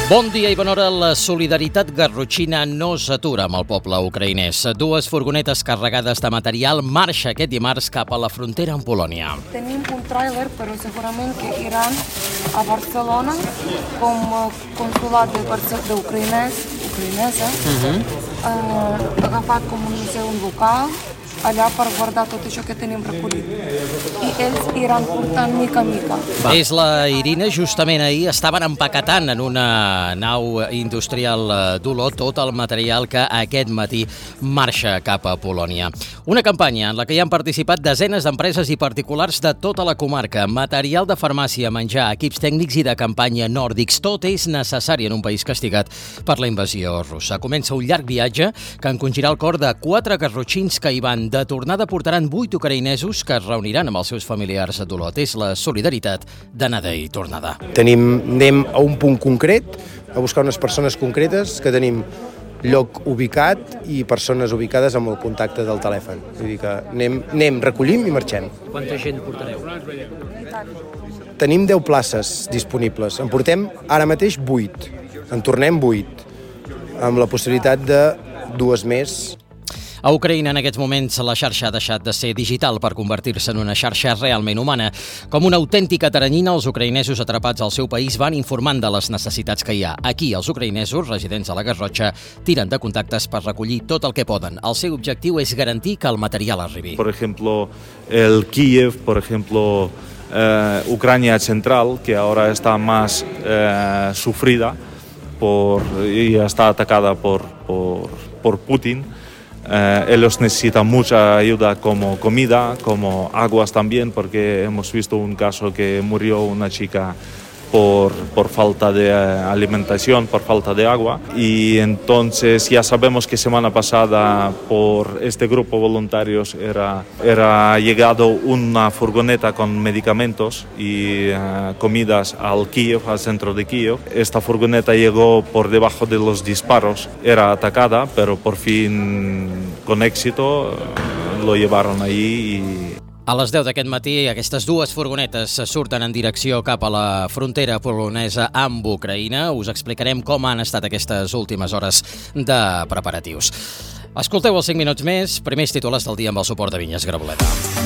Bon dia i bona hora. La solidaritat garrotxina no s'atura amb el poble ucraïnès. Dues furgonetes carregades de material marxa aquest dimarts cap a la frontera amb Polònia. Tenim un tràiler, però segurament que iran a Barcelona com consulat ucraïnesa, agafat com un museu local, allà per guardar tot això que tenim recollit. I ells iran portant mica a mica. És la Irina. Justament ahir estaven empaquetant en una nau industrial d'Olot tot el material que aquest matí marxa cap a Polònia. Una campanya en la que hi han participat desenes d'empreses i particulars de tota la comarca. Material de farmàcia, menjar, equips tècnics i de campanya nòrdics. Tot és necessari en un país castigat per la invasió russa. Comença un llarg viatge que encongirà el cor de 4 garrotxins que hi van. De tornada portaran 8 ucraïnesos que es reuniran amb els seus familiars d'Olot. És la solidaritat d'anada i tornada. Anem a un punt concret, a buscar unes persones concretes, que tenim lloc ubicat i persones ubicades amb el contacte del telèfon. Vull dir que anem, recollim i marxem. Quanta gent portareu? Tenim 10 places disponibles. En portem ara mateix 8. En tornem 8, amb la possibilitat de 2 més. A Ucraïna, en aquests moments, la xarxa ha deixat de ser digital per convertir-se en una xarxa realment humana. Com una autèntica teranyina, els ucraïnesos atrapats al seu país van informant de les necessitats que hi ha. Aquí, els ucraïnesos, residents a la Garrotxa, tiren de contactes per recollir tot el que poden. El seu objectiu és garantir que el material arribi. Por ejemplo, el Kiev, por ejemplo, Ucrania Central, que ahora está más sufrida y está atacada por Putin. Ellos necesitan mucha ayuda como comida, como aguas también, porque hemos visto un caso que murió una chica por falta de alimentación, por falta de agua. Y entonces ya sabemos que semana pasada por este grupo de voluntarios era llegado una furgoneta con medicamentos y comidas al Kiev, al centro de Kiev. Esta furgoneta llegó por debajo de los disparos, era atacada, pero por fin con éxito lo llevaron allí y... A les 10 d'aquest matí, aquestes dues furgonetes surten en direcció cap a la frontera polonesa amb Ucraïna. Us explicarem com han estat aquestes últimes hores de preparatius. Escolteu els 5 minuts més, primers titulars del dia amb el suport de Vinyes Graboleta.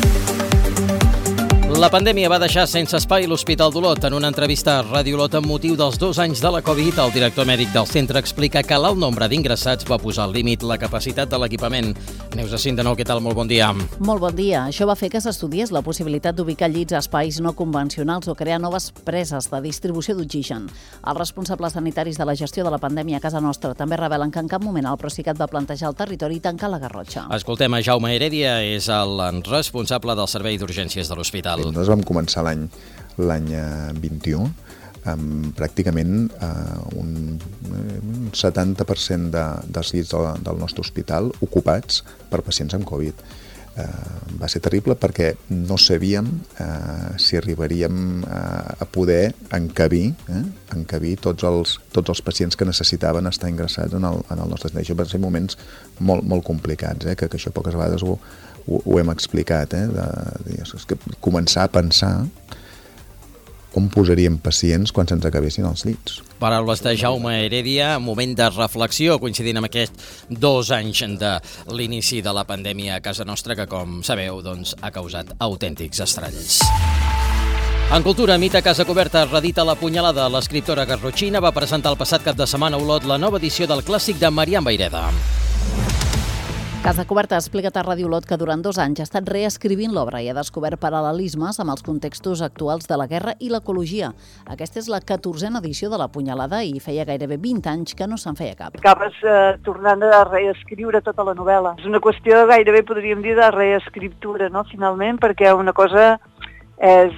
La pandèmia va deixar sense espai l'Hospital d'Olot. En una entrevista a Ràdio Olot amb motiu dels 2 anys de la Covid, el director mèdic del centre explica que l'alt nombre d'ingressats va posar al límit la capacitat de l'equipament. Neus Jacint, de nou, què tal? Molt bon dia. Molt bon dia. Això va fer que s'estudiés la possibilitat d'ubicar llits a espais no convencionals o crear noves preses de distribució d'oxigen. Els responsables sanitaris de la gestió de la pandèmia a casa nostra també revelen que en cap moment el Procicat va plantejar el territori i tancar la Garrotxa. Escoltem a Jaume Heredia, és el responsable del servei d'urgències de l'hospital. Nosaltres vam començar l'any 21 amb pràcticament un 70% dels llits del nostre hospital ocupats per pacients amb Covid. Va ser terrible perquè no sabíem si arribaríem a poder encabir tots els pacients que necessitaven estar ingressats en el nostre centre. Això van ser moments molt complicats, que això poques vegades ho hem explicat, és que començar a pensar on posaríem pacients quan se'ns acabessin els llits. Paraules de Jaume Heredia, moment de reflexió coincidint amb aquests 2 anys de l'inici de la pandèmia a casa nostra que, com sabeu, ha causat autèntics estralls. En cultura, Mita Casacoberta redita la punyalada. L'escriptora garrotxina va presentar el passat cap de setmana a Olot la nova edició del clàssic de Marian Vayreda. Casacoberta ha explicat a Ràdio Olot que durant 2 anys ha estat reescrivint l'obra i ha descobert paral·lelismes amb els contextos actuals de la guerra i l'ecologia. Aquesta és la 14a edició de la punyalada i feia gairebé 20 anys que no se'n feia cap. Acabes tornant a reescriure tota la novel·la. És una qüestió gairebé, podríem dir, de reescriptura, no?, finalment, perquè una cosa és,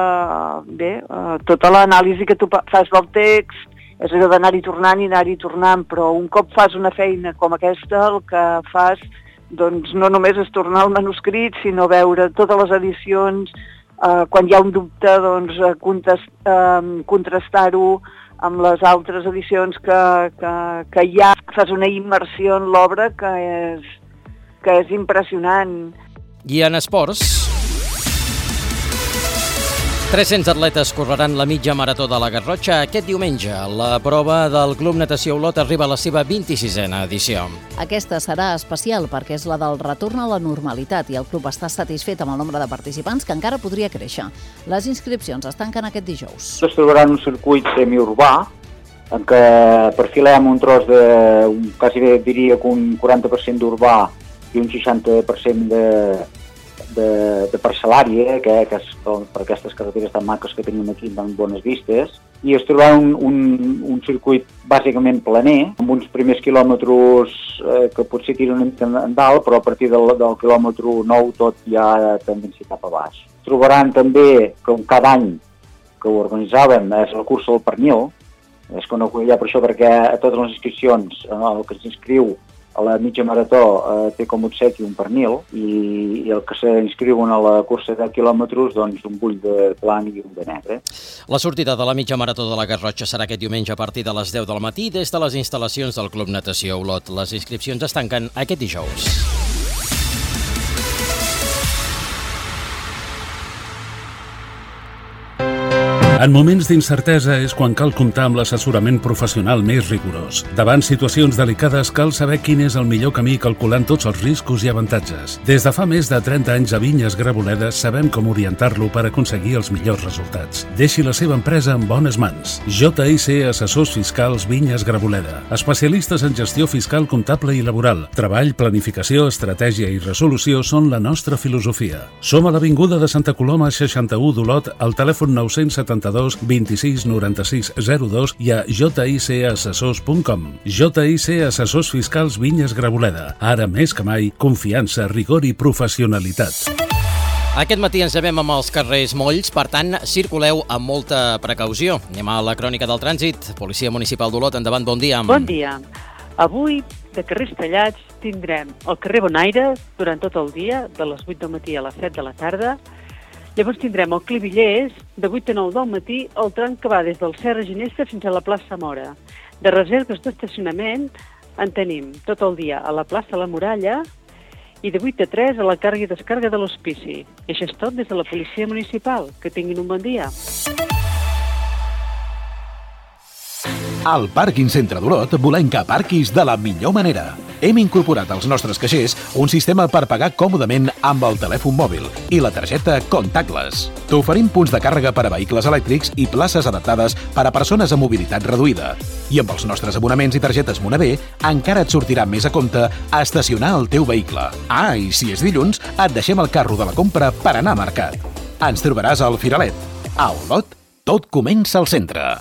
tota l'anàlisi que tu fas del text, és allò d'anar-hi tornant i anar-hi tornant, però un cop fas una feina com aquesta, el que fas doncs, no només és tornar al manuscrit, sinó veure totes les edicions, quan hi ha un dubte, doncs, contrastar-ho amb les altres edicions que hi ha. Fas una immersió en l'obra que és impressionant. I en esports... 300 atletes correran la mitja marató de la Garrotxa aquest diumenge. La prova del Club Natació Olot arriba a la seva 26a edició. Aquesta serà especial perquè és la del retorn a la normalitat i el club està satisfet amb el nombre de participants, que encara podria créixer. Les inscripcions es tanquen aquest dijous. Es trobarà en un circuit semiurbà en què perfilem un tros de, quasi bé diria que un 40% d'urbà i un 60% de parcel·lària, que és per aquestes carreteres tan maques que tenim aquí, tan bones vistes, i es trobarà un circuit bàsicament planer, amb uns primers quilòmetres que potser tiren una mica en dalt, però a partir del quilòmetre 9 tot ja tendència cap a baix. Trobaran també, com cada any que ho organitzàvem, és la cursa del pernil, és conegut ja per això perquè a totes les inscripcions, el que s'inscriu a la mitja marató té com obsequi un pernil i el que s'inscriuen a la cursa de quilòmetres, doncs un bull de blanc i un de negre. La sortida de la mitja marató de la Garrotxa serà aquest diumenge a partir de les 10 del matí des de les instal·lacions del Club Natació Olot. Les inscripcions es tanquen aquest dijous. En moments d'incertesa és quan cal comptar amb l'assessorament professional més rigorós. Davant situacions delicades cal saber quin és el millor camí calculant tots els riscos i avantatges. Des de fa més de 30 anys a Vinyes Graboledes sabem com orientar-lo per aconseguir els millors resultats. Deixi la seva empresa en bones mans. JIC Assessors Fiscals Vinyes Graboleda. Especialistes en gestió fiscal, comptable i laboral. Treball, planificació, estratègia i resolució són la nostra filosofia. Som a l'Avinguda de Santa Coloma 61 d'Olot, al telèfon 972 26 96 02 i a jicassessors.com. JIC Assessors Fiscals Vinyes Graboleda. Ara més que mai, confiança, rigor i professionalitat. Aquest matí ens llevem amb els carrers molls, per tant, circuleu amb molta precaució. Anem a la crònica del trànsit. Policia Municipal d'Olot, endavant, bon dia. Bon dia. Avui, de carrers tallats, tindrem el carrer Bonaire durant tot el dia, de les 8 del matí a les 7 de la tarda. Llavors tindrem el Clivillers, de 8 a 9 del matí, el tram que va des del Serra Ginesta fins a la plaça Mora. De reserves d'estacionament en tenim tot el dia a la plaça La Muralla i de 8 a 3 a la càrrega i descàrrega de l'Hospici. I això és tot des de la Policia Municipal. Que tinguin un bon dia. Al Pàrquing Centre d'Olot volem que aparquis de la millor manera. Hem incorporat als nostres caixers un sistema per pagar còmodament amb el telèfon mòbil i la targeta Contactless. T'oferim punts de càrrega per a vehicles elèctrics i places adaptades per a persones amb mobilitat reduïda. I amb els nostres abonaments i targetes Monavé encara et sortirà més a compte a estacionar el teu vehicle. Ah, i si és dilluns, et deixem el carro de la compra per anar a mercat. Ens trobaràs al Firalet. A Olot, tot comença al centre.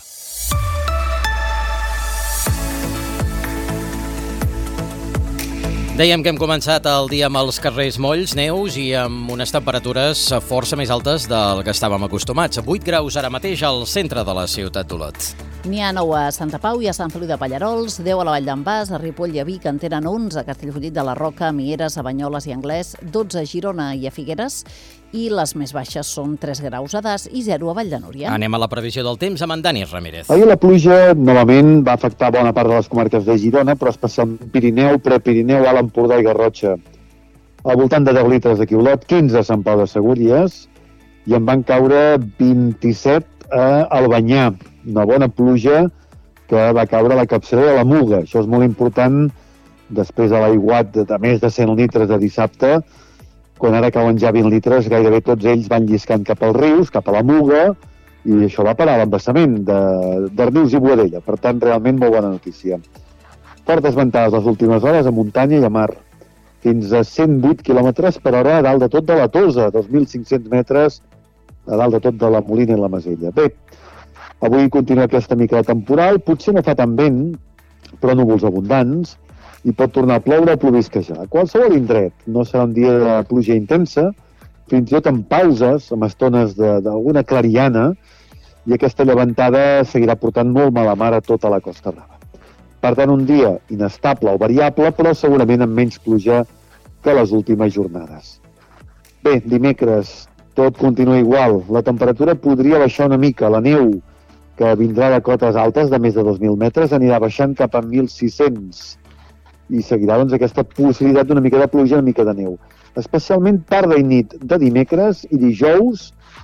Dèiem que hem començat el dia amb els carrers molls, neus i amb unes temperatures força més altes del que estàvem acostumats. 8 graus ara mateix al centre de la ciutat d'Olot. N'hi ha 9 a Santa Pau i a Sant Feliu de Pallerols, 10 a la Vall d'en Bas, a Ripoll i a Vic en tenen 11, a Castellfollit de la Roca, a Mieres, a Banyoles i Anglès, 12 a Girona i a Figueres, i les més baixes són 3 graus a Das i 0 a Vall de Núria. Anem a la previsió del temps amb en Dani Ramírez. Ahir la pluja novament va afectar bona part de les comarques de Girona, però especialment Pirineu, Prepirineu, Alt Empordà i Garrotxa. Al voltant de 10 litres aquí a Olot, 15 a Sant Pau de Segúries i en van caure 27 a Albanyà. Una bona pluja que va caure a la capçalera de la Muga. Això és molt important després de l'aiguat de més de 100 litres de dissabte, quan ara cauen ja 20 litres, gairebé tots ells van lliscant cap als rius, cap a la Muga, i això va parar l'embassament de Rius i Boadella. Per tant, realment molt bona notícia. Fortes ventades les últimes hores a muntanya i a mar. Fins a 108 km per hora a dalt de tot de la Tosa, 2.500 metres a dalt de tot de la Molina i la Masella. Bé, avui continua aquesta mica de temporal, potser no fa tan vent, però núvols abundants, i pot tornar a ploure o plovisquejar. A qualsevol indret no serà un dia de pluja intensa, fins i tot amb pauses, amb estones d'alguna clariana, i aquesta llevantada seguirà portant molt mala mar a tota la Costa Brava. Per tant, un dia inestable o variable, però segurament amb menys pluja que les últimes jornades. Bé, dimecres tot continua igual. La temperatura podria baixar una mica. La neu, que vindrà de cotes altes de més de 2.000 metres, anirà baixant cap a 1.600 i seguirà doncs, aquesta possibilitat d'una mica de pluja, una mica de neu. Especialment tarda i nit de dimecres i dijous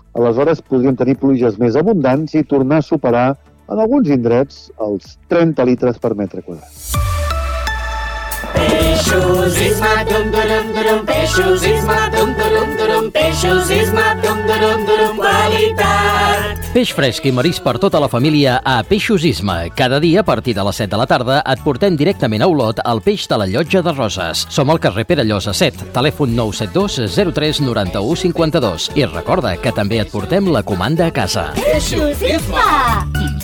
aleshores podríem tenir pluges més abundants i tornar a superar en alguns indrets els 30 litres per metre quadrat. Peixos Isma, dum-durum-durum, Peixos Isma, dum-durum-durum, Peixos Isma, dum-durum-durum, qualitat. Peix fresc i marís per tota la família a Peixos Isma. Cada dia, a partir de les 7 de la tarda, et portem directament a Olot el peix de la Llotja de Roses. Som al carrer Pere Llosa 7, telèfon 972 03 91 52. I recorda que també et portem la comanda a casa. Peixos Isma!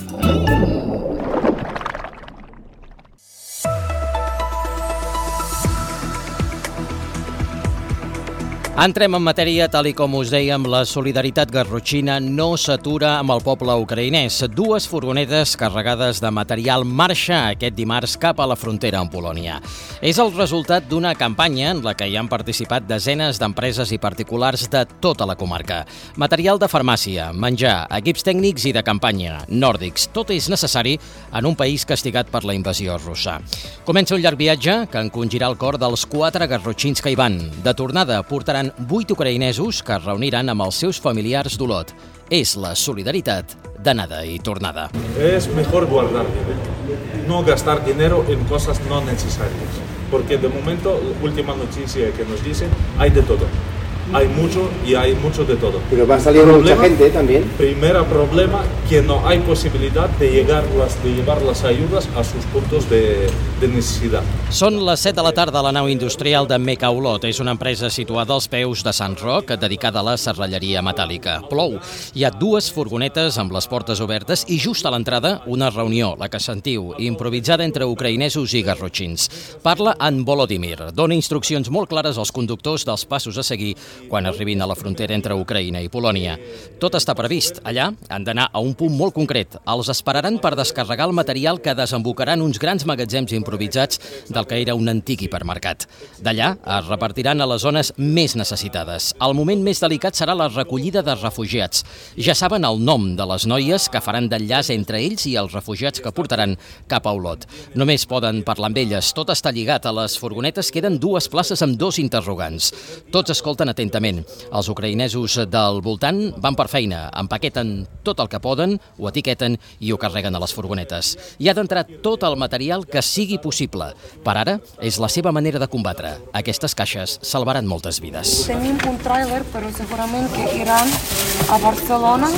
Entrem en matèria, tal i com us dèiem, la solidaritat garrotxina no s'atura amb el poble ucraïnès. 2 furgonetes carregades de material marxa aquest dimarts cap a la frontera amb Polònia. És el resultat d'una campanya en la que hi han participat desenes d'empreses i particulars de tota la comarca. Material de farmàcia, menjar, equips tècnics i de campanya, nòrdics, tot és necessari en un país castigat per la invasió russa. Comença un llarg viatge que encongirà el cor dels 4 garrotxins que hi van. De tornada portaran 8 ucraïnesos que es reuniran amb els seus familiars d'Olot. És la solidaritat d'anada i tornada. Es mejor guardar dinero, no gastar dinero en cosas no necesarias, porque de momento, última noticia que nos dicen, hay de todo. Hay mucho y hay mucho de todo. Pero va a salir mucha gente también. Primer problema, que no hay posibilidad de llevar las ayudas a sus puntos de necesidad. Són les 7 de la tarda a la nau industrial de Meca Olot. És una empresa situada als peus de Sant Roc, dedicada a la serralleria metàl·lica. Plou. Hi ha 2 furgonetes amb les portes obertes i just a l'entrada una reunió, la que sentiu, improvisada entre ucraïnesos i garrotxins. Parla en Volodymyr. Dona instruccions molt clares als conductors dels passos a seguir quan arribin a la frontera entre Ucraïna i Polònia. Tot està previst. Allà han d'anar a un punt molt concret. Els esperaran per descarregar el material que desembocaran uns grans magatzems improvisats del que era un antic hipermercat. D'allà es repartiran a les zones més necessitades. El moment més delicat serà la recollida de refugiats. Ja saben el nom de les noies que faran d'enllaç entre ells i els refugiats que portaran cap a Olot. Només poden parlar amb elles. Tot està lligat. A les furgonetes queden 2 places amb 2 interrogants. Tots escolten atentament. Els ucraïnesos del voltant van per feina, empaqueten tot el que poden, ho etiqueten i ho carreguen a les furgonetes. Hi ha d'entrar tot el material que sigui possible. Per ara, és la seva manera de combatre. Aquestes caixes salvaran moltes vides. Tenim un tràiler, però segurament que iran a Barcelona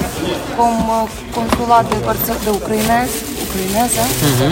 com consulat ucraïnesa,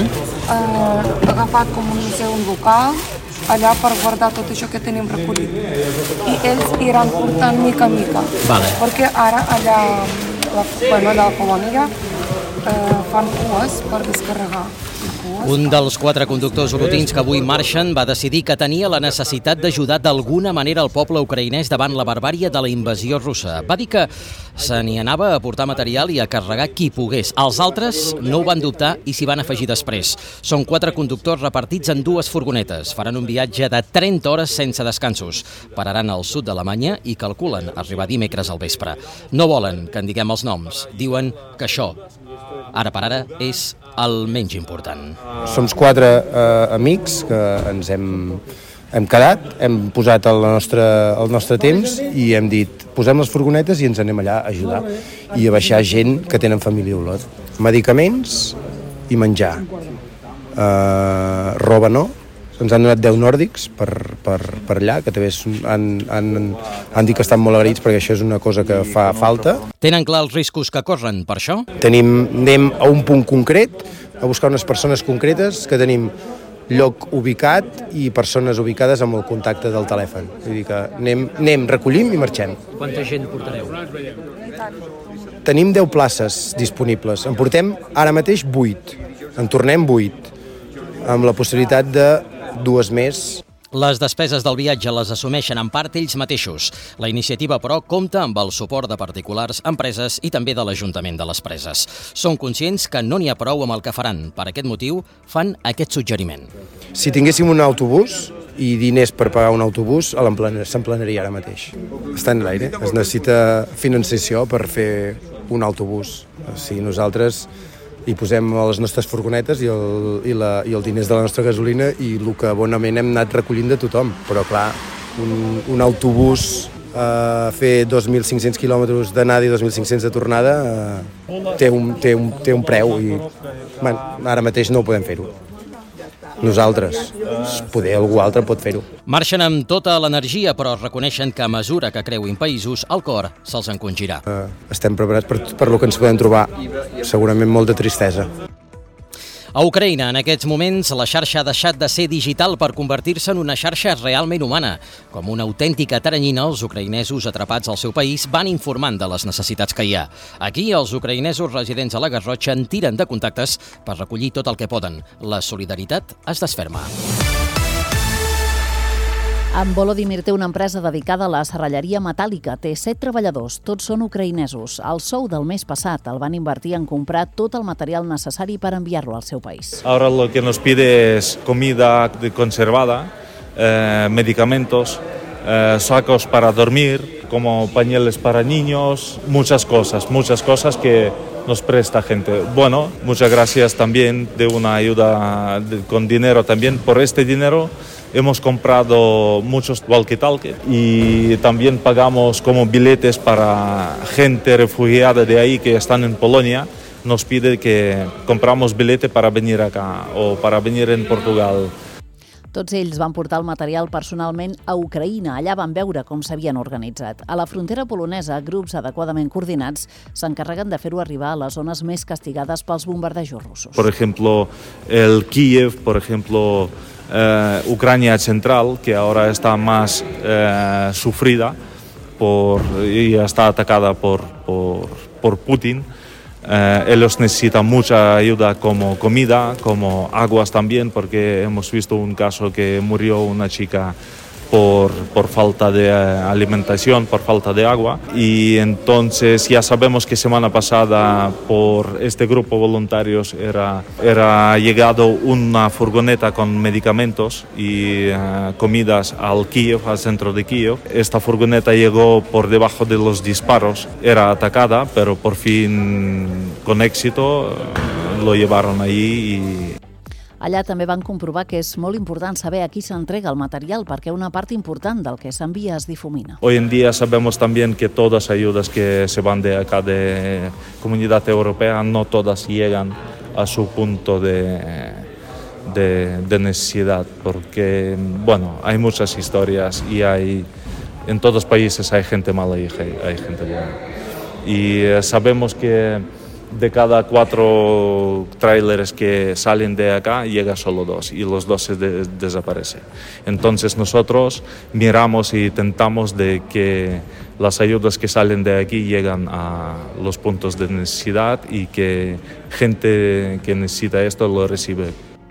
agafat com un museu local, allà per guardar tot això que tenim recollit. I ells iran portant mica a mica. Vale. Perquè ara allà a la Polònia fan cues per descarregar. Un dels 4 conductors olotins que avui marxen va decidir que tenia la necessitat d'ajudar d'alguna manera el poble ucraïnès davant la barbària de la invasió russa. Va dir que se n'hi anava a portar material i a carregar qui pogués. Els altres no ho van dubtar i s'hi van afegir després. Són 4 conductors repartits en 2 furgonetes. Faran un viatge de 30 hores sense descansos. Pararan al sud d'Alemanya i calculen arribar dimecres al vespre. No volen que en diguem els noms. Diuen que això, ara per ara, és el menys important. Som 4 amics que ens hem quedat, hem posat el nostre temps i hem dit posem les furgonetes i ens anem allà a ajudar i a baixar gent que tenen família a Olot. Medicaments i menjar. Roba no. Ens han donat 10 nòrdics per allà, que també han dit que estan molt agraïts perquè això és una cosa que fa falta. Tenen clar els riscos que corren per això? Anem a un punt concret, a buscar unes persones concretes, que tenim lloc ubicat i persones ubicades amb el contacte del telèfon. Vull dir que anem, recollim i marxem. Quanta gent portareu? Tenim 10 places disponibles. En portem ara mateix 8. En tornem 8. Amb la possibilitat de 2 més. Les despeses del viatge les assumeixen en part ells mateixos. La iniciativa, però, compta amb el suport de particulars, empreses i també de l'Ajuntament de les Preses. Són conscients que no n'hi ha prou amb el que faran. Per aquest motiu, fan aquest suggeriment. Si tinguéssim un autobús i diners per pagar un autobús, s'emplenaria ara mateix. Està en l'aire. Es necessita financiació per fer un autobús. Si nosaltres hi posem les nostres furgonetes i el diners de la nostra gasolina i el que bonament hem anat recollint de tothom. Però clar, un autobús fer 2.500 quilòmetres d'anada i 2.500 de tornada té un preu i ara mateix no ho podem fer-ho. Nosaltres, poder algú altre pot fer-ho. Marxen amb tota l'energia, però reconeixen que a mesura que creuin països, el cor se'ls encongirà. Estem preparats per lo que ens podem trobar, segurament molt de tristesa. A Ucraïna, en aquests moments, la xarxa ha deixat de ser digital per convertir-se en una xarxa realment humana. Com una autèntica taranyina, els ucraïnesos atrapats al seu país van informant de les necessitats que hi ha. Aquí, els ucraïnesos residents a la Garrotxa en tiren de contactes per recollir tot el que poden. La solidaritat es desferma. En Volodymyr té una empresa dedicada a la serralleria metàl·lica. Té 7 treballadors, tots són ucraïnesos. El sou del mes passat el van invertir en comprar tot el material necessari per enviar-lo al seu país. Ahora lo que nos pide es comida conservada, medicamentos, sacos para dormir, como pañales para niños, muchas cosas que nos presta gente. Bueno, muchas gracias también de una ayuda con dinero también. Por este dinero hemos comprado muchos walkie-talkie y también pagamos como billetes para gente refugiada de ahí que están en Polonia. Nos pide que compramos billete para venir acá o para venir en Portugal. Tots ells van portar el material personalment a Ucraïna. Allà van veure com s'havien organitzat. A la frontera polonesa, grups adequadament coordinats s'encarreguen de fer-ho arribar a les zones més castigades pels bombardejos russos. Por ejemplo, el Kiev, por ejemplo, Ucrania central, que ahora está más sufrida y está atacada por Putin. Ellos necesitan mucha ayuda como comida, como aguas también, porque hemos visto un caso que murió una chica por falta de alimentación, por falta de agua. Y entonces ya sabemos que semana pasada por este grupo de voluntarios era llegado una furgoneta con medicamentos y comidas al Kiev, al centro de Kiev. Esta furgoneta llegó por debajo de los disparos, era atacada, pero por fin con éxito lo llevaron allí y... Allà també van comprovar que és molt important saber a qui s'entrega el material perquè una part important del que s'envia es difumina. Hoy en día sabemos también que todas las ayudas que se van de acá de Comunidad Europea no todas llegan a su punto de necesidad porque, bueno, hay muchas historias y en todos los países hay gente mala y hay gente buena. Y sabemos que de cada 4 trailers que salen de acá, llega solo 2 y los 2 desaparecen. Entonces nosotros miramos y tentamos de que las ayudas que salen de aquí llegan a los puntos de necesidad y que gente que necesita esto lo recibe.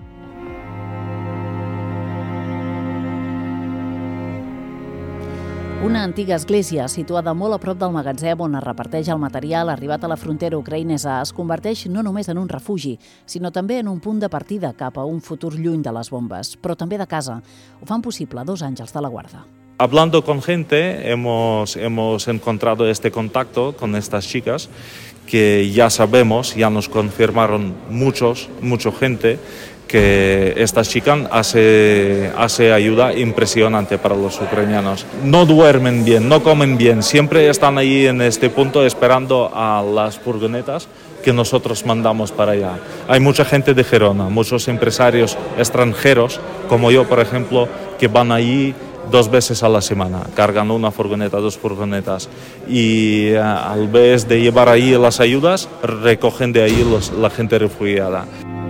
Una antiga església situada molt a prop del magatzem on es reparteix el material arribat a la frontera ucraïnesa es converteix no només en un refugi, sinó també en un punt de partida cap a un futur lluny de les bombes, però també de casa. Ho fan possible 2 àngels de la guarda. Hablando con gente, hemos encontrado este contacto con estas chicas que ya sabemos, ya nos confirmaron mucha gente que estas chicas hace ayuda impresionante para los ucranianos. No duermen bien, no comen bien, siempre están ahí en este punto esperando a las furgonetas que nosotros mandamos para allá. Hay mucha gente de Gerona, muchos empresarios extranjeros, como yo, por ejemplo, que van allí 2 veces a la semana, cargan una furgoneta, 2 furgonetas y al vez de llevar ahí las ayudas, recogen de ahí la gente refugiada.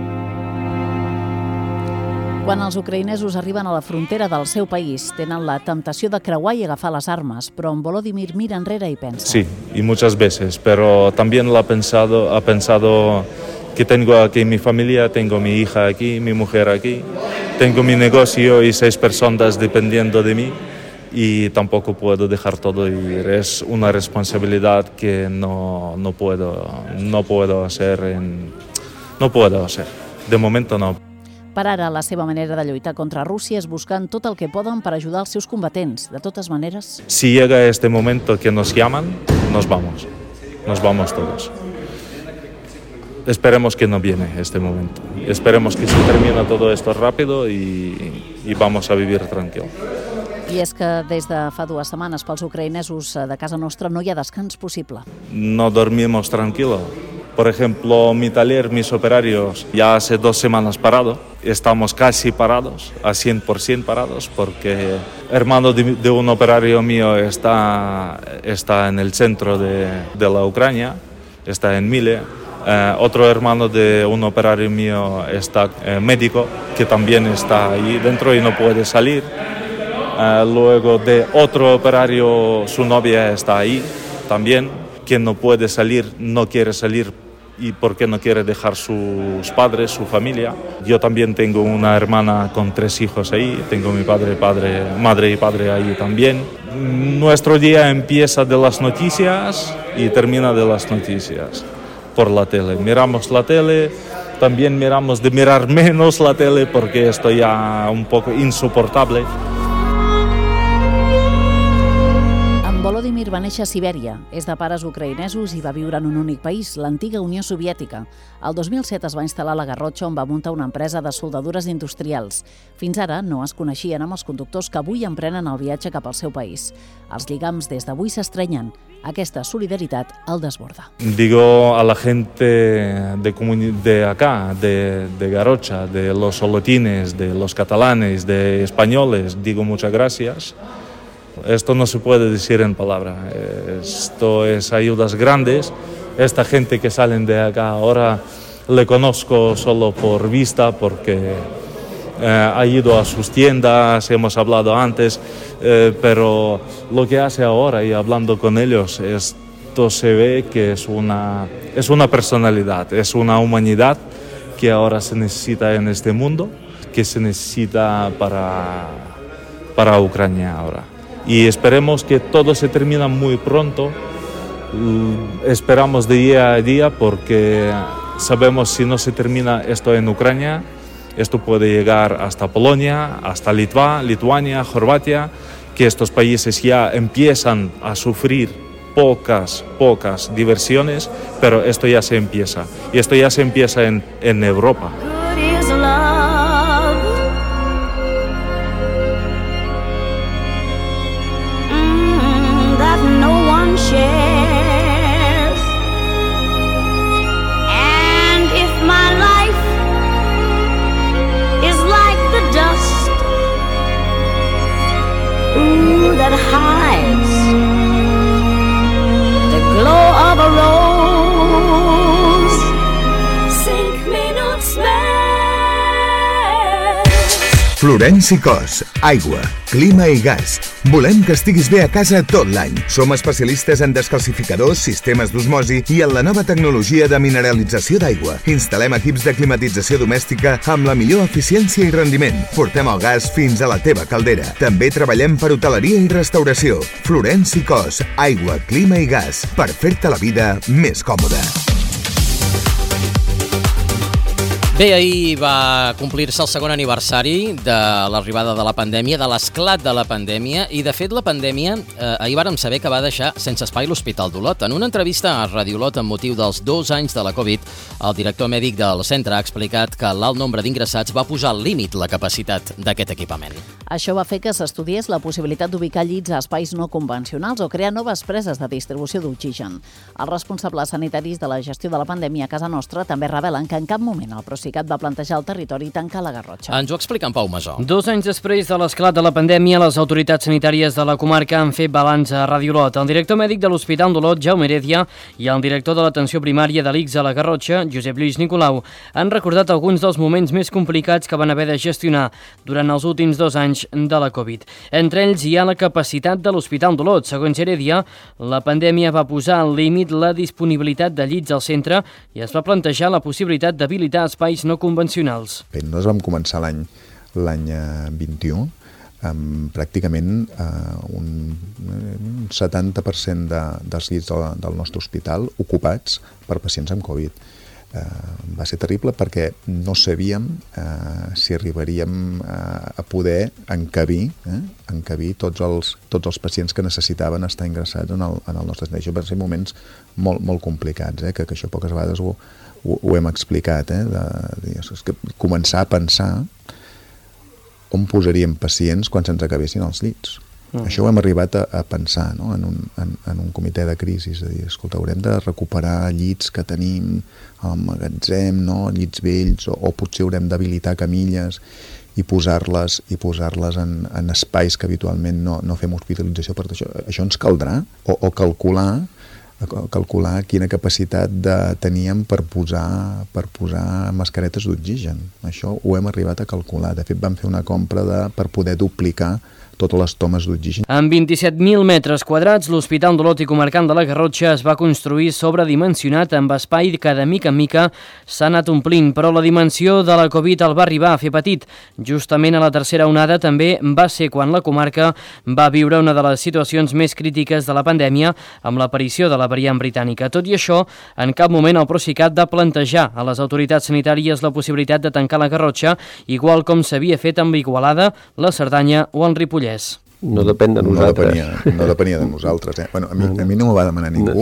Quan els ucraïnesos arriben a la frontera del seu país, tenen la temptació de creuar i agafar les armes, però en Volodymyr mira enrere i pensa. Sí, y muchas veces, pero también ha pensado que tengo aquí mi familia, tengo mi hija aquí, mi mujer aquí, tengo mi negocio y 6 personas dependiendo de mí y tampoco puedo dejar todo ir. Es una responsabilidad que no puedo hacer. De momento no. Per ara, la seva manera de lluitar contra Rússia és buscant tot el que poden per ajudar els seus combatents. De totes maneres... Si llega este momento que nos llaman, nos vamos. Nos vamos todos. Esperemos que no viene este momento. Esperemos que se termine todo esto rápido y vamos a vivir tranquilo. I és que des de fa 2 setmanes pels ucraïnesos de casa nostra no hi ha descans possible. No dormimos tranquilo. Por ejemplo, mi taller, mis operarios, ya hace 2 semanas parado. Estamos casi parados, a 100% parados, porque hermano de un operario mío está en el centro de la Ucrania, está en Mile. Otro hermano de un operario mío está médico, que también está ahí dentro y no puede salir. Luego de otro operario, su novia está ahí también, que no puede salir, no quiere salir y porque no quiere dejar sus padres, su familia. Yo también tengo una hermana con 3 hijos ahí, tengo mi madre y padre ahí también. Nuestro día empieza de las noticias y termina de las noticias por la tele. Miramos la tele, también miramos de mirar menos la tele porque esto ya un poco insoportable. Volodymyr va néixer a Sibèria, és de pares ucraïnesos i va viure en un únic país, l'antiga Unió Soviètica. El 2007 es va instal·lar a la Garrotxa, on va muntar una empresa de soldadures industrials. Fins ara no es coneixien amb els conductors que avui emprenen el viatge cap al seu país. Els lligams des d'avui s'estrenyen. Aquesta solidaritat el desborda. Digo a la gente de acá, de Garrotxa, de los solotines, de los catalanes, de españoles, digo muchas gracias. Esto no se puede decir en palabra. Esto es ayudas grandes. Esta gente que salen de acá ahora le conozco solo por vista porque ha ido a sus tiendas, hemos hablado antes, pero lo que hace ahora y hablando con ellos, esto se ve que es una personalidad, es una humanidad que ahora se necesita en este mundo, que se necesita para Ucrania ahora. Y esperemos que todo se termine muy pronto. Esperamos de día a día porque sabemos si no se termina esto en Ucrania, esto puede llegar hasta Polonia, hasta Lituania, Jorvatia, que estos países ya empiezan a sufrir pocas diversiones, pero esto ya se empieza. Y esto ya se empieza en Europa. Shares. And if my life is like the dust that hides the glow of a rose, 5 minuts més. Florenci Cos, aigua, clima i gas. Volem que estiguis bé a casa tot l'any. Som especialistes en descalcificadors, sistemes d'osmosi i en la nova tecnologia de mineralització d'aigua. Instal·lem equips de climatització domèstica amb la millor eficiència i rendiment. Portem el gas fins a la teva caldera. També treballem per hoteleria i restauració. Florenci Cos, aigua, clima i gas, per fer-te la vida més còmoda. Bé, ahir va complir-se el 2è aniversari de l'arribada de la pandèmia, de l'esclat de la pandèmia, i de fet la pandèmia ahir vàrem saber que va deixar sense espai l'Hospital d'Olot. En una entrevista a Radio Olot amb motiu dels 2 anys de la Covid, el director mèdic del centre ha explicat que l'alt nombre d'ingressats va posar al límit la capacitat d'aquest equipament. Això va fer que s'estudiés la possibilitat d'ubicar llits a espais no convencionals o crear noves preses de distribució d'oxigen. Els responsables sanitaris de la gestió de la pandèmia a casa nostra també revelen que en cap moment el Procicat va plantejar al territori tancar la Garrotxa. Ens ho explica en Pau Masó. 2 anys després de l'esclat de la pandèmia, les autoritats sanitàries de la comarca han fet balanç a Radio Olot. El director mèdic de l'Hospital d'Olot, Jaume Heredia, i el director de l'atenció primària de l'ICS a la Garrotxa, Josep Lluís Nicolau, han recordat alguns dels moments més complicats que van haver de gestionar durant els últims 2 anys de la Covid. Entre ells hi ha la capacitat de l'Hospital d'Olot. Segons Heredia, la pandèmia va posar al límit la disponibilitat de llits al centre i es va plantejar la possibilitat d'habilitar espais no convencionals. Nosaltres vam començar l'any 21 amb pràcticament un 70% dels llits del nostre hospital ocupats per pacients amb Covid. Va ser terrible perquè no sabíem si arribaríem a poder encabir tots els pacients que necessitaven estar ingressats en el nostre centre. Això van ser moments molt complicats, que això poques vegades ho hem explicat, és que començar a pensar on posaríem pacients quan se'ns acabessin els llits. Això ho hem arribat a pensar, no? en un comitè de crisi, és a dir, escolta, haurem de recuperar llits que tenim al magatzem, no? Llits vells, o potser haurem d'habilitar camilles i posar-les en espais que habitualment no fem hospitalització. Per això ens caldrà, o calcular quina capacitat teníem per posar mascaretes d'oxigen. Això ho hem arribat a calcular. De fet, vam fer una compra per poder duplicar totes les tomes d'oxigen. Amb 27.000 metres quadrats, l'Hospital d'Olot i Comarcal de la Garrotxa es va construir sobredimensionat amb espai que de mica en mica s'ha anat omplint, però la dimensió de la Covid el va arribar a fer petit. Justament a la tercera onada també va ser quan la comarca va viure una de les situacions més crítiques de la pandèmia amb l'aparició de la variant britànica. Tot i això, en cap moment el Procicat va plantejar a les autoritats sanitàries la possibilitat de tancar la Garrotxa, igual com s'havia fet amb Igualada, la Cerdanya o el Ripollès. No depèn de nosaltres. No depenia de nosaltres. Bueno, a mi no m'ho va demanar ningú,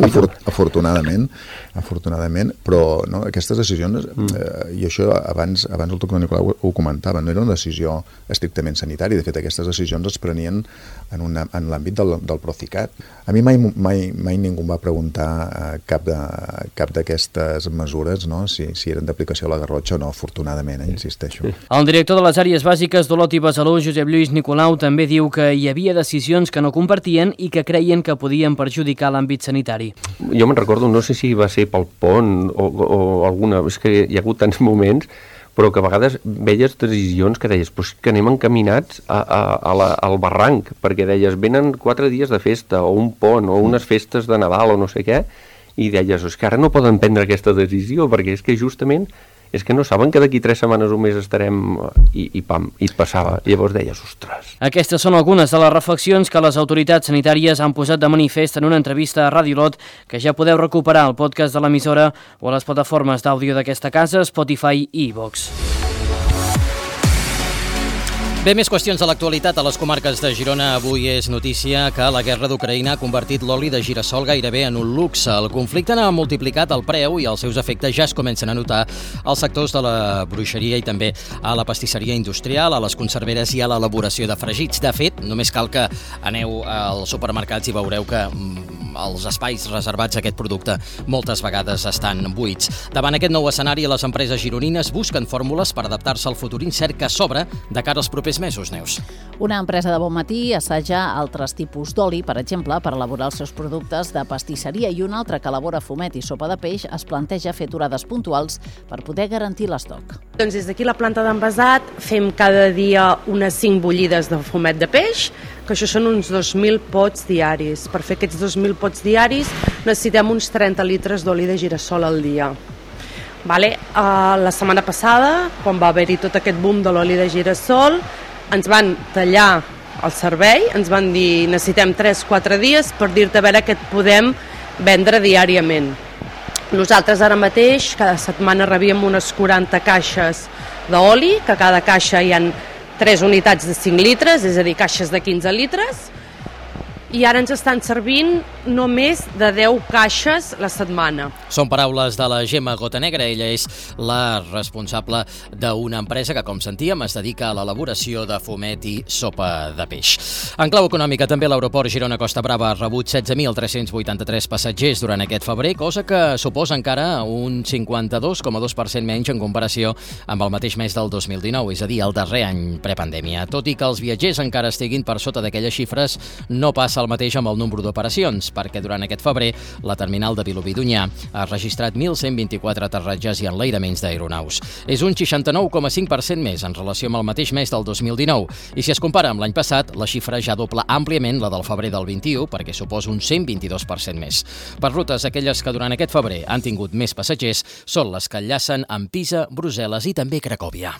afortunadament, però no, aquestes decisions, i això abans el doctor Nicolau ho comentava, no era una decisió estrictament sanitària. De fet, aquestes decisions es prenien en l'àmbit del Procicat. A mi mai ningú em va preguntar cap d'aquestes mesures, no? si eren d'aplicació a la Garrotxa o no, afortunadament, insisteixo. El director de les àrees bàsiques d'Olot i Besalú, Josep Lluís Nicolau, també diu que hi havia decisions que no compartien i que creien que podien perjudicar l'àmbit sanitari. Jo me'n recordo, no sé si va ser pel pont o alguna... És que hi ha hagut tants moments, però que a vegades veies decisions que deies que anem encaminats al barranc, perquè deies, venen 4 dies de festa, o un pont, o unes festes de Nadal, o no sé què, i deies, és que ara no poden prendre aquesta decisió, perquè és que justament és que no saben que d'aquí 3 setmanes o més estarem i et passava. Llavors deies, ostres. Aquestes són algunes de les reflexions que les autoritats sanitàries han posat de manifest en una entrevista a Ràdio Olot, que ja podeu recuperar al podcast de l'emissora o a les plataformes d'àudio d'aquesta casa, Spotify i iVoox. Bé, més qüestions de l'actualitat a les comarques de Girona. Avui és notícia que la guerra d'Ucraïna ha convertit l'oli de girassol gairebé en un luxe. El conflicte n'ha multiplicat el preu i els seus efectes ja es comencen a notar als sectors de la bruixeria i també a la pastisseria industrial, a les conserveres i a l'elaboració de fregits. De fet, només cal que aneu als supermercats i veureu que els espais reservats a aquest producte moltes vegades estan buits. Davant aquest nou escenari, les empreses gironines busquen fórmules per adaptar-se al futur incert que s'obre de cara als propers mesos, Neus. Una empresa de Bonmatí assaja altres tipus d'oli, per exemple, per elaborar els seus productes de pastisseria, i una altra que elabora fumet i sopa de peix es planteja fer aturades puntuals per poder garantir l'estoc. Doncs des d'aquí la planta d'envasat fem cada dia unes 5 bullides de fumet de peix, que això són uns 2.000 pots diaris. Per fer aquests 2.000 pots diaris necessitem uns 30 litres d'oli de girassol al dia. La setmana passada, quan va haver-hi tot aquest boom de l'oli de girassol, ens van tallar el servei, ens van dir necessitem 3-4 dies per dir-te a veure què et podem vendre diàriament. Nosaltres ara mateix cada setmana rebíem unes 40 caixes d'oli, que a cada caixa hi ha 3 unitats de 5 litres, és a dir, caixes de 15 litres, i ara ens estan servint no més de 10 caixes la setmana. Són paraules de la Gemma Gotanegra. Ella és la responsable d'una empresa que, com sentíem, es dedica a l'elaboració de fumet i sopa de peix. En clau econòmica, també l'aeroport Girona-Costa Brava ha rebut 16.383 passatgers durant aquest febrer, cosa que suposa encara un 52,2% menys en comparació amb el mateix mes del 2019, és a dir, el darrer any prepandèmia. Tot i que els viatgers encara estiguin per sota d'aquelles xifres, no passa el mateix amb el nombre d'operacions, perquè durant aquest febrer la terminal de Vilobí d'Onyar ha registrat 1.124 aterratges i enlairaments d'aeronaus. És un 69,5% més en relació amb el mateix mes del 2019, i si es compara amb l'any passat, la xifra ja dobla àmpliament la del febrer del 21, perquè suposa un 122% més. Per rutes, aquelles que durant aquest febrer han tingut més passatgers són les que enllacen amb Pisa, Brussel·les i també Cracòvia.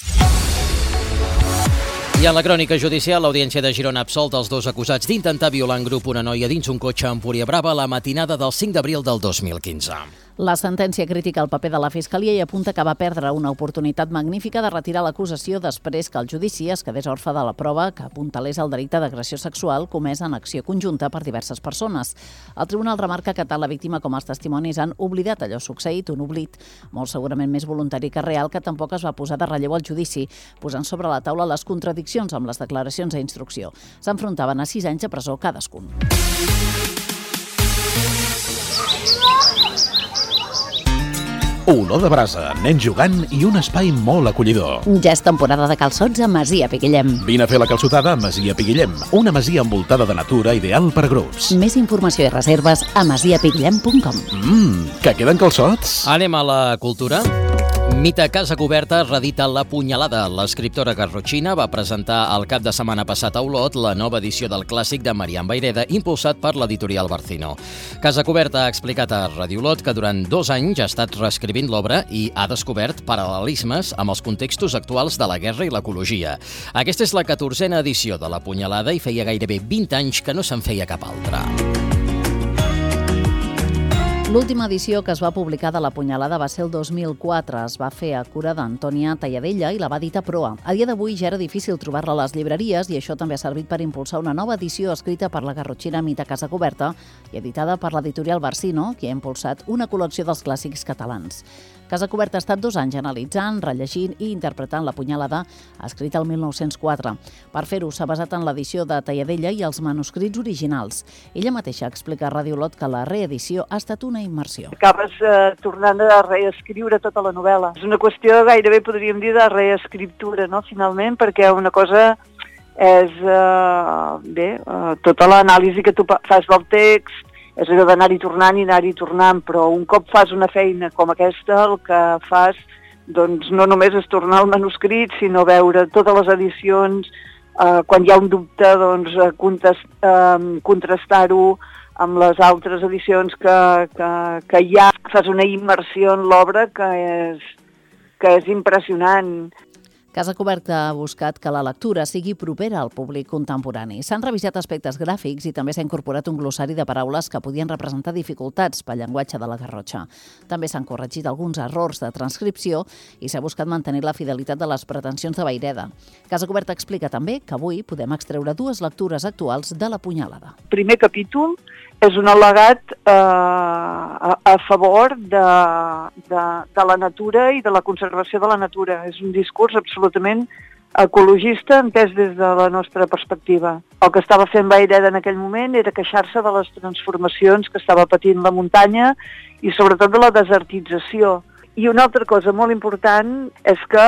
I en la crònica judicial, l'Audiència de Girona ha absolt els 2 acusats d'intentar violar en grup una noia dins un cotxe a Empúria Brava la matinada del 5 d'abril del 2015. La sentència critica el paper de la Fiscalia i apunta que va perdre una oportunitat magnífica de retirar l'acusació després que el judici es quedés orfe de la prova que apuntalés el delicte d'agressió sexual comès en acció conjunta per diverses persones. El tribunal remarca que tant la víctima com els testimonis han oblidat allò succeït, un oblit molt segurament més voluntari que real, que tampoc es va posar de relleu al judici, posant sobre la taula les contradiccions amb les declaracions a instrucció. S'enfrontaven a 6 anys de presó cadascun. Olor de brasa, nens jugant i un espai molt acollidor. Ja és temporada de calçots a Masia Piguillem. Vine a fer la calçotada a Masia Piguillem, una masia envoltada de natura ideal per grups. Més informació i reserves a masiapiguillem.com. Que queden calçots? Anem a la cultura. Mite Casa Coberta redita La Punyalada. L'escriptora garrotxina va presentar el cap de setmana passat a Olot la nova edició del clàssic de Marian Vayreda, impulsat per l'editorial Barcino. Casa Coberta ha explicat a Radio Olot que durant 2 anys ha estat reescrivint l'obra i ha descobert paral·lelismes amb els contextos actuals de la guerra i l'ecologia. Aquesta és la 14a edició de La Punyalada i feia gairebé 20 anys que no se'n feia cap altra. L'última edició que es va publicar de La Punyalada va ser el 2004. Es va fer a cura d'Antònia Talladella i la va editar Proa. A dia d'avui ja era difícil trobar-la a les llibreries i això també ha servit per impulsar una nova edició escrita per la garrotxina Mite Casa Coberta i editada per l'editorial Barcino, que ha impulsat una col·lecció dels clàssics catalans. Casa Coberta ha estat 2 anys analitzant, rellegint i interpretant La Punyalada, escrita el 1904. Per fer-ho s'ha basat en l'edició de Talladella i els manuscrits originals. Ella mateixa explica a Radio Olot que la reedició ha estat una immersió. Acabes tornant a reescriure tota la novel·la. És una qüestió gairebé, podríem dir, de reescriptura, no?, finalment, perquè una cosa és, tota l'anàlisi que tu fas del text, és allò d'anar-hi tornant, però un cop fas una feina com aquesta, el que fas doncs, no només és tornar al manuscrit, sinó veure totes les edicions, quan hi ha un dubte, doncs, contrastar-ho amb les altres edicions que hi ha. Fas una immersió en l'obra que és impressionant. Casa Coberta ha buscat que la lectura sigui propera al públic contemporani. S'han revisat aspectes gràfics i també s'ha incorporat un glossari de paraules que podien representar dificultats pel llenguatge de la Garrotxa. També s'han corregit alguns errors de transcripció i s'ha buscat mantenir la fidelitat de les pretensions de Vayreda. Casa Coberta explica també que avui podem extreure 2 lectures actuals de La Punyalada. El primer capítol és un al·legat a favor de la natura i de la conservació de la natura. És un discurs absolutament ecologista entès des de la nostra perspectiva. El que estava fent Vayreda en aquell moment era queixar-se de les transformacions que estava patint la muntanya i sobretot de la desertització. I una altra cosa molt important és que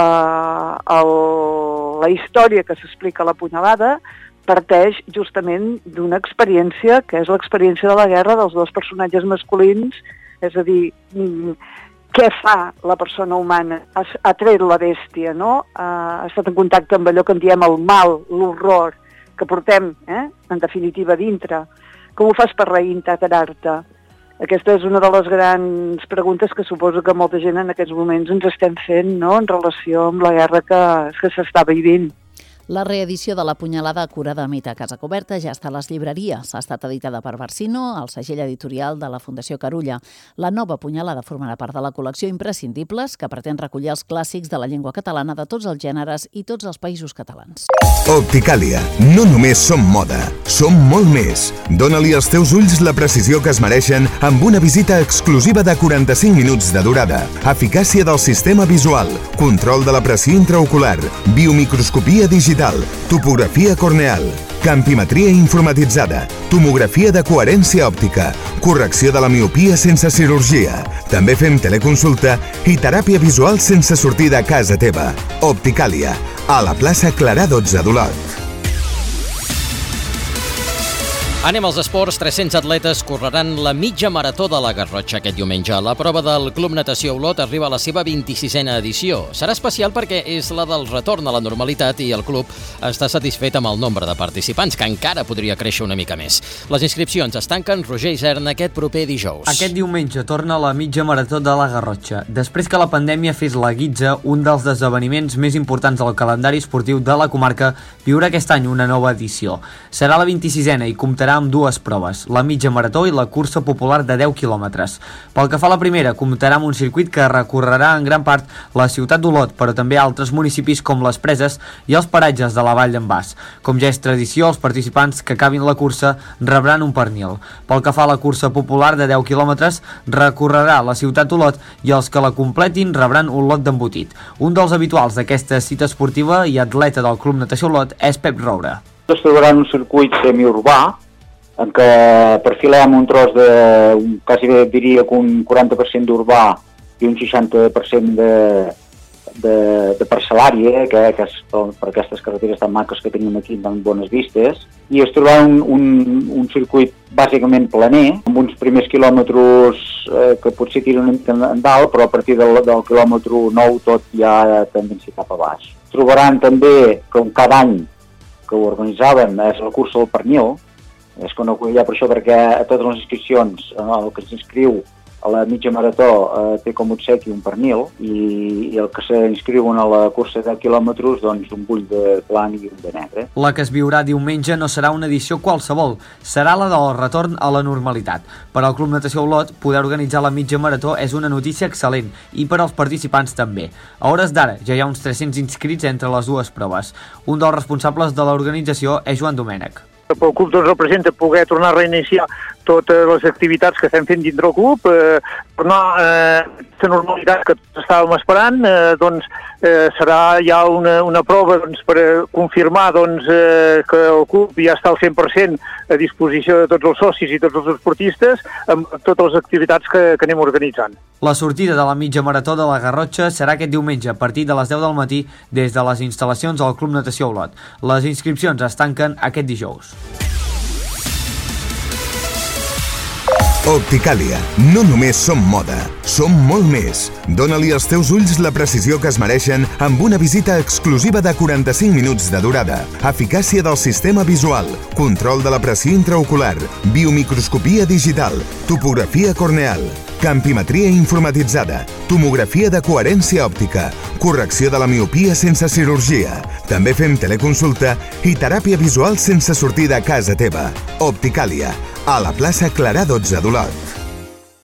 la història que s'explica a La Punyalada parteix justament d'una experiència, que és l'experiència de la guerra dels 2 personatges masculins, és a dir, què fa la persona humana? Ha tret la bèstia, no? Ha estat en contacte amb allò que en diem el mal, l'horror, que portem, en definitiva, dintre. Com ho fas per reintegrar-te? Aquesta és una de les grans preguntes que suposo que molta gent en aquests moments ens estem fent, no?, en relació amb la guerra que s'està vivint. La reedició de La Punyalada a cura de Mite Casa Coberta ja està a les llibreries. Ha estat editada per Barcino, el segell editorial de la Fundació Carulla. La nova Punyalada formarà part de la col·lecció Imprescindibles, que pretén recollir els clàssics de la llengua catalana de tots els gèneres i tots els països catalans. Opticàlia. No només som moda, som molt més. Dóna-li als teus ulls la precisió que es mereixen amb una visita exclusiva de 45 minuts de durada. Eficàcia del sistema visual, control de la pressió intraocular, biomicroscopia digital, topografia corneal, campimetria informatitzada, tomografia de coherència òptica, correcció de la miopia sense cirurgia. També fem teleconsulta i teràpia visual sense sortir de casa teva. Opticàlia, a la plaça Clarà 12 d'Olot. Anem als esports. 300 atletes correran la mitja marató de la Garrotxa aquest diumenge. La prova del Club Natació Olot arriba a la seva 26a edició. Serà especial perquè és la del retorn a la normalitat i el club està satisfet amb el nombre de participants, que encara podria créixer una mica més. Les inscripcions es tanquen, Roger Isern, aquest proper dijous. Aquest diumenge torna la mitja marató de la Garrotxa. Després que la pandèmia fes la guitza, un dels esdeveniments més importants del calendari esportiu de la comarca viurà aquest any una nova edició. Serà la 26a i comptarà comptarà amb dues proves, la mitja marató i la cursa popular de 10 quilòmetres. Pel que fa a la primera, comptarà amb un circuit que recorrerà en gran part la ciutat d'Olot, però també altres municipis com les Preses i els paratges de la Vall d'en Bas. Com ja és tradició, els participants que acabin la cursa rebran un pernil. Pel que fa a la cursa popular de 10 quilòmetres, recorrerà la ciutat d'Olot i els que la completin rebran un lot d'embotit. Un dels habituals d'aquesta cita esportiva i atleta del Club Natació Olot és Pep Roure. Es trobarà en un circuit semiurbà en què perfilem un tros de, quasi bé diria que un 40% d'urbà i un 60% de parcel·lària, que és per aquestes carreteres tan maques que tenim aquí, tan bones vistes, i es trobarà un circuit bàsicament planer, amb uns primers quilòmetres que potser tiren una mica endalt, però a partir del quilòmetre 9 tot ja tendència cap a baix. Trobaran també, com cada any que ho organitzaven, és la cursa del pernil, és conegut ja per això perquè a totes les inscripcions, el que s'inscriu a la mitja marató té com obsequi un pernil i el que s'inscriuen a la cursa de 10 quilòmetres, doncs un bull de blanc i un de negre. La que es viurà diumenge no serà una edició qualsevol, serà la del retorn a la normalitat. Per al Club Natació Olot, poder organitzar la mitja marató és una notícia excel·lent i per als participants també. A hores d'ara ja hi ha uns 300 inscrits entre les dues proves. Un dels responsables de l'organització és Joan Domènech. Pel club doncs, representa poder tornar a reiniciar totes les activitats que estem fent dintre el club, tornar a aquesta normalitat que tots estàvem esperant, serà ja una prova per confirmar que el club ja està al 100% a disposició de tots els socis i tots els esportistes amb totes les activitats que anem organitzant. La sortida de la mitja marató de la Garrotxa serà aquest diumenge a partir de les 10 del matí des de les instal·lacions del Club Natació Olot. Les inscripcions es tanquen aquest dijous. Opticàlia. No només som moda, som molt més. Dóna-li als teus ulls la precisió que es mereixen amb una visita exclusiva de 45 minuts de durada, eficàcia del sistema visual, control de la pressió intraocular, biomicroscopia digital, topografia corneal, campimetria informatitzada, tomografia de coherència òptica, correcció de la miopia sense cirurgia. També fem teleconsulta i teràpia visual sense sortir de casa teva. Opticàlia, a la plaça Clarà 12 d'Olot.